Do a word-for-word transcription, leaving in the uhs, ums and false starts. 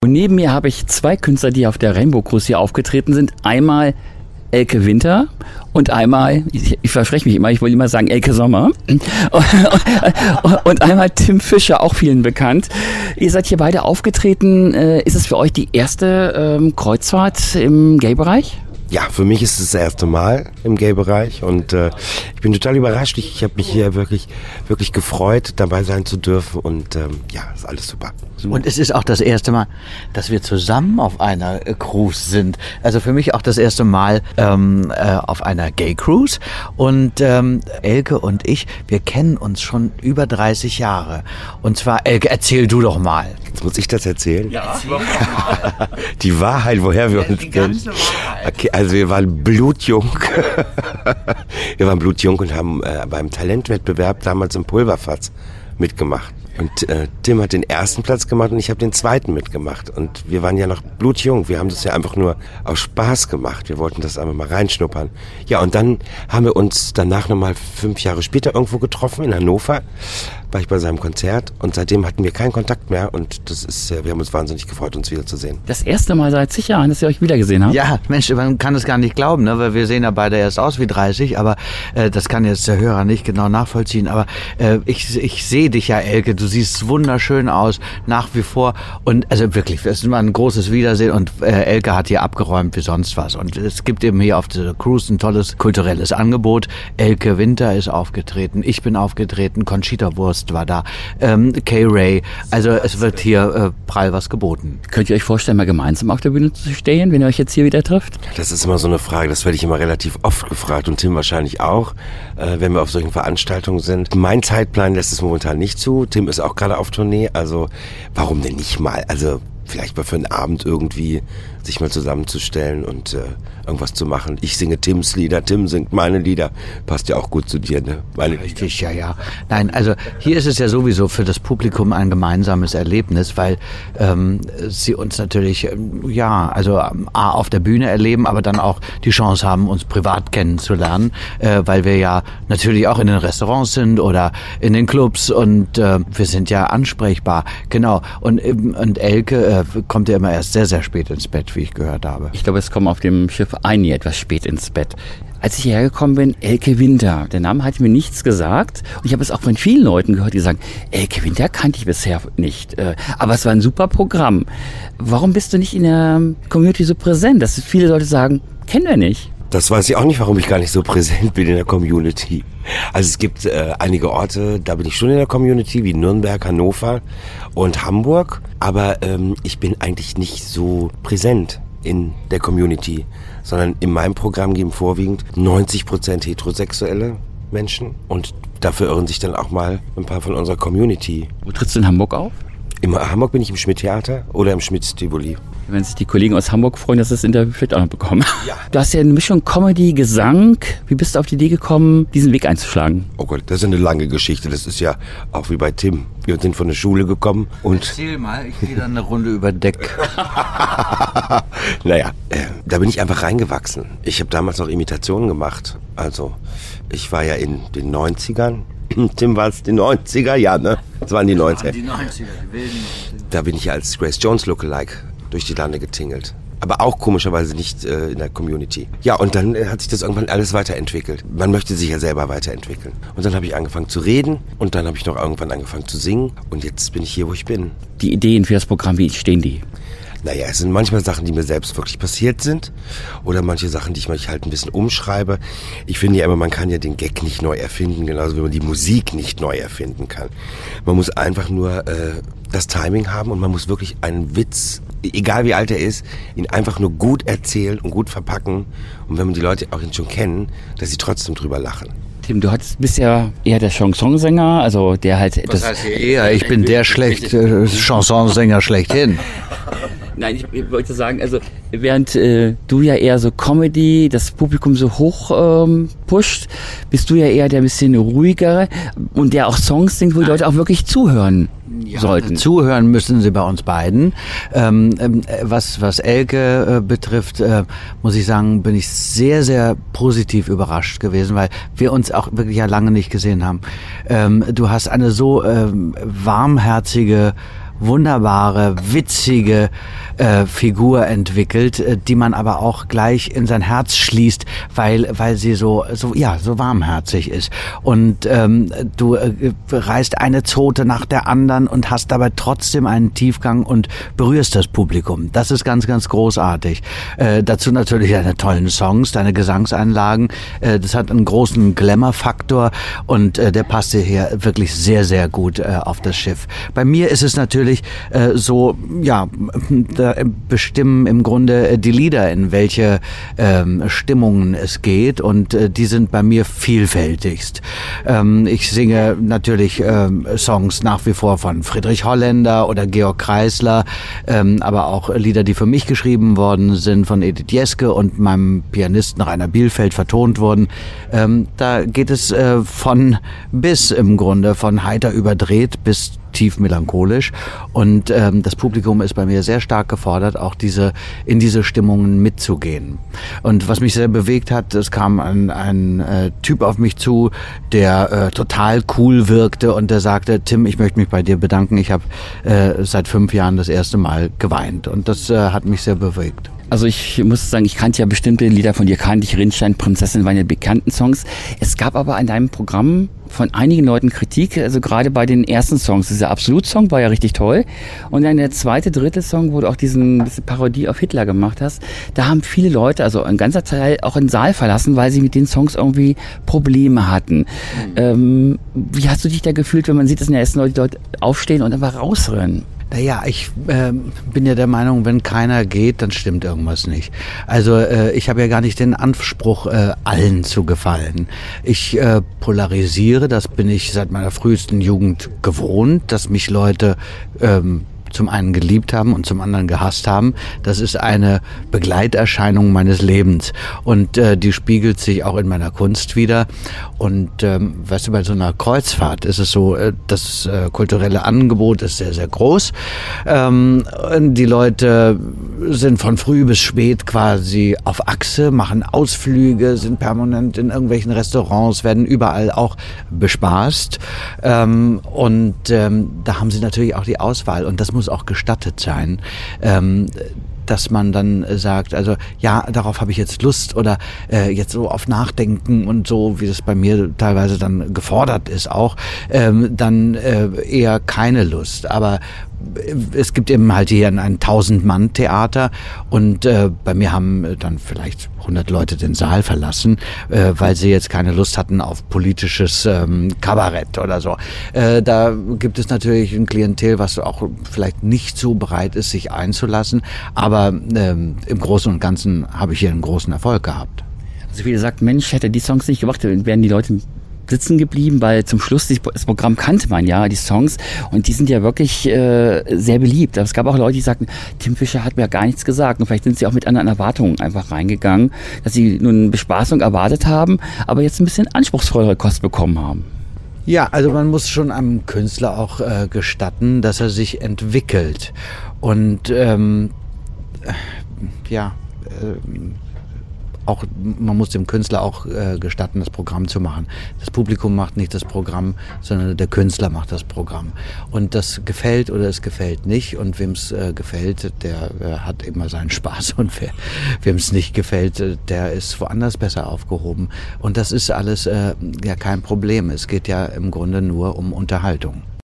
Und neben mir habe ich zwei Künstler, die auf der Rainbow Cruise hier aufgetreten sind. Einmal Elke Winter und einmal, ich, ich verspreche mich immer, ich wollte immer sagen Elke Sommer. Und einmal Tim Fischer, auch vielen bekannt. Ihr seid hier beide aufgetreten. Ist es für euch die erste ähm, Kreuzfahrt im Gay-Bereich? Ja, für mich ist es das erste Mal im Gay-Bereich und äh, ich bin total überrascht. Ich, ich habe mich hier wirklich, wirklich gefreut, dabei sein zu dürfen und ähm, ja, ist alles super. Und es ist auch das erste Mal, dass wir zusammen auf einer Cruise sind. Also für mich auch das erste Mal ähm, äh, auf einer Gay-Cruise. Und ähm, Elke und ich, wir kennen uns schon über dreißig Jahre. Und zwar, Elke, erzähl du doch mal. Jetzt muss ich das erzählen? Ja, erzähl doch mal. Die Wahrheit, woher wir ja, uns die kennen. Ganze Wahrheit. Okay, also wir waren blutjung. Wir waren blutjung und haben äh, beim Talentwettbewerb damals im Pulverfass mitgemacht. Und äh, Tim hat den ersten Platz gemacht und ich habe den zweiten mitgemacht. Und wir waren ja noch blutjung. Wir haben das ja einfach nur aus Spaß gemacht. Wir wollten das einfach mal reinschnuppern. Ja, und dann haben wir uns danach nochmal fünf Jahre später irgendwo getroffen in Hannover. War ich bei seinem Konzert und seitdem hatten wir keinen Kontakt mehr und das ist, wir haben uns wahnsinnig gefreut, uns wiederzusehen. Das erste Mal seit zig Jahren, dass ihr euch wiedergesehen habt? Ja, Mensch, man kann es gar nicht glauben, ne? Weil wir sehen ja beide erst aus wie dreißig, aber äh, das kann jetzt der Hörer nicht genau nachvollziehen. Aber äh, ich, ich sehe dich ja, Elke, du siehst wunderschön aus, nach wie vor. Und also wirklich, es ist immer ein großes Wiedersehen und äh, Elke hat hier abgeräumt wie sonst was. Und es gibt eben hier auf der Cruise ein tolles kulturelles Angebot. Elke Winter ist aufgetreten, ich bin aufgetreten, Conchita Wurst war da, ähm, K-Ray, also es wird hier äh, prall was geboten. Könnt ihr euch vorstellen, mal gemeinsam auf der Bühne zu stehen, wenn ihr euch jetzt hier wieder trifft? Das ist immer so eine Frage, das werde ich immer relativ oft gefragt und Tim wahrscheinlich auch, äh, wenn wir auf solchen Veranstaltungen sind. Mein Zeitplan lässt es momentan nicht zu, Tim ist auch gerade auf Tournee, also warum denn nicht mal, also vielleicht mal für einen Abend irgendwie sich mal zusammenzustellen und äh, irgendwas zu machen. Ich singe Tims Lieder, Tim singt meine Lieder. Passt ja auch gut zu dir, ne? Meine Richtig, Lieder. ja, ja. Nein, also hier ist es ja sowieso für das Publikum ein gemeinsames Erlebnis, weil ähm, sie uns natürlich, ja, also A, auf der Bühne erleben, aber dann auch die Chance haben, uns privat kennenzulernen, äh, weil wir ja natürlich auch in den Restaurants sind oder in den Clubs und äh, wir sind ja ansprechbar. Genau. Und, und Elke äh, kommt ja immer erst sehr, sehr spät ins Bett, wie ich gehört habe. Ich glaube, es kommen auf dem Schiff einige etwas spät ins Bett. Als ich hierher gekommen bin, Elke Winter. Der Name hat mir nichts gesagt. Und ich habe es auch von vielen Leuten gehört, die sagen, Elke Winter kannte ich bisher nicht. Aber es war ein super Programm. Warum bist du nicht in der Community so präsent? Dass viele Leute sagen, kennen wir nicht. Das weiß ich auch nicht, warum ich gar nicht so präsent bin in der Community. Also es gibt äh, einige Orte, da bin ich schon in der Community, wie Nürnberg, Hannover und Hamburg. Aber ähm, ich bin eigentlich nicht so präsent in der Community, sondern in meinem Programm geben vorwiegend neunzig Prozent heterosexuelle Menschen. Und dafür irren sich dann auch mal ein paar von unserer Community. Wo trittst du in Hamburg auf? In Hamburg bin ich im Schmidt-Theater oder im Schmidt-Tivoli. Wenn sich die Kollegen aus Hamburg freuen, dass sie das Interview vielleicht auch noch bekommen. Ja. Du hast ja eine Mischung Comedy, Gesang. Wie bist du auf die Idee gekommen, diesen Weg einzuschlagen? Oh Gott, das ist eine lange Geschichte. Das ist ja auch wie bei Tim. Wir sind von der Schule gekommen und... Erzähl mal, ich gehe dann eine Runde über Deck. Naja, äh, da bin ich einfach reingewachsen. Ich habe damals noch Imitationen gemacht. Also, ich war ja in den neunzigern. Tim, war es die neunziger? Ja, ne? Das waren die neunziger. Die neunziger, die wilden. Da bin ich als Grace Jones Lookalike durch die Lande getingelt. Aber auch komischerweise nicht äh, in der Community. Ja, und dann äh, hat sich das irgendwann alles weiterentwickelt. Man möchte sich ja selber weiterentwickeln. Und dann habe ich angefangen zu reden und dann habe ich noch irgendwann angefangen zu singen. Und jetzt bin ich hier, wo ich bin. Die Ideen für das Programm, wie stehen die? Naja, es sind manchmal Sachen, die mir selbst wirklich passiert sind oder manche Sachen, die ich mich halt ein bisschen umschreibe. Ich finde ja immer, man kann ja den Gag nicht neu erfinden, genauso wie man die Musik nicht neu erfinden kann. Man muss einfach nur äh, das Timing haben und man muss wirklich einen Witz, egal wie alt er ist, ihn einfach nur gut erzählen und gut verpacken. Und wenn man die Leute auch schon kennen, dass sie trotzdem drüber lachen. Tim, du hattest bisher eher der Chansonsänger, also der halt... Was heißt hier eher? Ich bin der schlecht äh, Chansonsänger schlechthin. Nein, ich, ich wollte sagen, also während äh, du ja eher so Comedy, das Publikum so hoch ähm, pusht, bist du ja eher der ein bisschen ruhigere und der auch Songs singt, wo die Leute auch wirklich zuhören ja, sollten. Zuhören müssen sie bei uns beiden. Ähm, ähm, was, was Elke äh, betrifft, äh, muss ich sagen, bin ich sehr, sehr positiv überrascht gewesen, weil wir uns auch wirklich ja lange nicht gesehen haben. Ähm, du hast eine so ähm, warmherzige wunderbare, witzige äh, Figur entwickelt, äh, die man aber auch gleich in sein Herz schließt, weil weil sie so so ja so warmherzig ist. Und ähm, du äh, reißt eine Zote nach der anderen und hast dabei trotzdem einen Tiefgang und berührst das Publikum. Das ist ganz, ganz großartig. Äh, dazu natürlich deine tollen Songs, deine Gesangseinlagen. Äh, das hat einen großen Glamour-Faktor und äh, der passte hier wirklich sehr, sehr gut äh, auf das Schiff. Bei mir ist es natürlich äh, so, ja, da bestimmen im Grunde äh, die Lieder, in welche ähm, Stimmungen es geht und äh, die sind bei mir vielfältigst. Ähm, ich singe natürlich ähm, Songs nach wie vor von Friedrich Holländer oder Georg Kreisler, ähm, aber auch Lieder, die für mich geschrieben worden sind, von Edith Jeske und meinem Pianisten Rainer Bielfeld vertont wurden. Ähm, da geht es äh, von bis im Grunde, von heiter überdreht bis tief melancholisch und ähm, das Publikum ist bei mir sehr stark gefordert, auch diese in diese Stimmungen mitzugehen. Und was mich sehr bewegt hat, es kam ein, ein äh, Typ auf mich zu, der äh, total cool wirkte und der sagte, Tim, ich möchte mich bei dir bedanken, ich habe äh, seit fünf Jahren das erste Mal geweint und das äh, hat mich sehr bewegt. Also ich muss sagen, ich kannte ja bestimmte Lieder von dir, kannte ich, Rinnstein, Prinzessin, waren ja bekannten Songs. Es gab aber in deinem Programm von einigen Leuten Kritik, also gerade bei den ersten Songs. Dieser Absolut-Song war ja richtig toll. Und dann der zweite, dritte Song, wo du auch diesen, diese Parodie auf Hitler gemacht hast, da haben viele Leute, also ein ganzer Teil, auch den Saal verlassen, weil sie mit den Songs irgendwie Probleme hatten. Mhm. Ähm, wie hast du dich da gefühlt, wenn man sieht, dass in der ersten Leute dort aufstehen und einfach rausrennen? Naja, ich äh, bin ja der Meinung, wenn keiner geht, dann stimmt irgendwas nicht. Also äh, ich habe ja gar nicht den Anspruch, äh, allen zu gefallen. Ich äh, polarisiere, das bin ich seit meiner frühesten Jugend gewohnt, dass mich Leute ähm, zum einen geliebt haben und zum anderen gehasst haben. Das ist eine Begleiterscheinung meines Lebens und äh, die spiegelt sich auch in meiner Kunst wieder. Und ähm, weißt du, bei so einer Kreuzfahrt ist es so, äh, das äh, kulturelle Angebot ist sehr, sehr groß. Ähm, die Leute sind von früh bis spät quasi auf Achse, machen Ausflüge, sind permanent in irgendwelchen Restaurants, werden überall auch bespaßt. Ähm, und ähm, da haben sie natürlich auch die Auswahl und das muss auch gestattet sein, ähm, dass man dann sagt, also ja, darauf habe ich jetzt Lust oder äh, jetzt so auf Nachdenken und so, wie das bei mir teilweise dann gefordert ist auch, ähm, dann äh, eher keine Lust. Aber es gibt eben halt hier ein Tausend-Mann-Theater und äh, bei mir haben dann vielleicht hundert Leute den Saal verlassen, äh, weil sie jetzt keine Lust hatten auf politisches ähm, Kabarett oder so. Äh, da gibt es natürlich ein Klientel, was auch vielleicht nicht so bereit ist, sich einzulassen, aber ähm, im Großen und Ganzen habe ich hier einen großen Erfolg gehabt. Also wie gesagt, Mensch, hätte die Songs nicht gemacht, wären die Leute sitzen geblieben, weil zum Schluss das Programm kannte man ja, die Songs, und die sind ja wirklich äh, sehr beliebt. Aber es gab auch Leute, die sagten, Tim Fischer hat mir ja gar nichts gesagt, und vielleicht sind sie auch mit anderen Erwartungen einfach reingegangen, dass sie nun Bespaßung erwartet haben, aber jetzt ein bisschen anspruchsvollere Kost bekommen haben. Ja, also man muss schon einem Künstler auch äh, gestatten, dass er sich entwickelt und ähm, ja, äh, auch, man muss dem Künstler auch äh, gestatten, das Programm zu machen. Das Publikum macht nicht das Programm, sondern der Künstler macht das Programm. Und das gefällt oder es gefällt nicht. Und wem es äh, gefällt, der äh, hat immer seinen Spaß. Und wem es nicht gefällt, äh, der ist woanders besser aufgehoben. Und das ist alles äh, ja kein Problem. Es geht ja im Grunde nur um Unterhaltung.